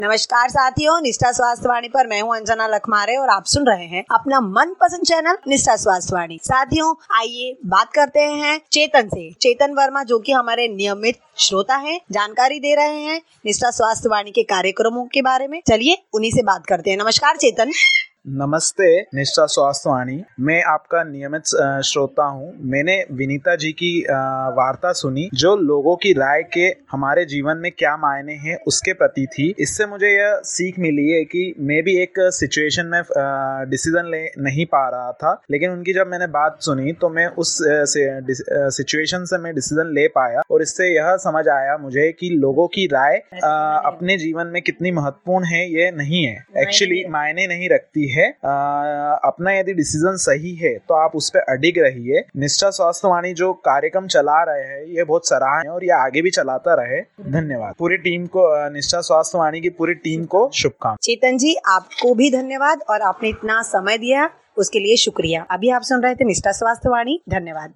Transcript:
नमस्कार साथियों, निष्ठा स्वास्थ्य वाणी पर मैं हूं अंजना लखमारे और आप सुन रहे हैं अपना मनपसंद चैनल निष्ठा स्वास्थ्य वाणी। साथियों, आइए बात करते हैं चेतन से। चेतन वर्मा जो कि हमारे नियमित श्रोता हैं, जानकारी दे रहे हैं निष्ठा स्वास्थ्य वाणी के कार्यक्रमों के बारे में। चलिए उन्हीं से बात करते हैं। नमस्कार चेतन। नमस्ते निष्ठा स्वास्थ्य वाणी। मैं आपका नियमित श्रोता हूँ। मैंने विनीता जी की वार्ता सुनी जो लोगों की राय के हमारे जीवन में क्या मायने हैं उसके प्रति थी। इससे मुझे यह सीख मिली है कि मैं भी एक सिचुएशन में डिसीजन ले नहीं पा रहा था, लेकिन उनकी जब मैंने बात सुनी तो मैं उस सिचुएशन से मैं डिसीजन ले पाया और इससे यह समझ आया मुझे कि लोगों की राय अपने जीवन में कितनी महत्वपूर्ण है ये नहीं है, एक्चुअली मायने नहीं रखती है। अपना यदि डिसीजन सही है तो आप उस पर अडिग रहिए। निष्ठा स्वास्थ्य वाणी जो कार्यक्रम चला रहे हैं ये बहुत सराहनीय है और ये आगे भी चलाता रहे। धन्यवाद। पूरी टीम को, निष्ठा स्वास्थ्य वाणी की पूरी टीम को शुभकामनाएं। चेतन जी, आपको भी धन्यवाद और आपने इतना समय दिया उसके लिए शुक्रिया। अभी आप सुन रहे थे निष्ठा स्वास्थ्य वाणी। धन्यवाद।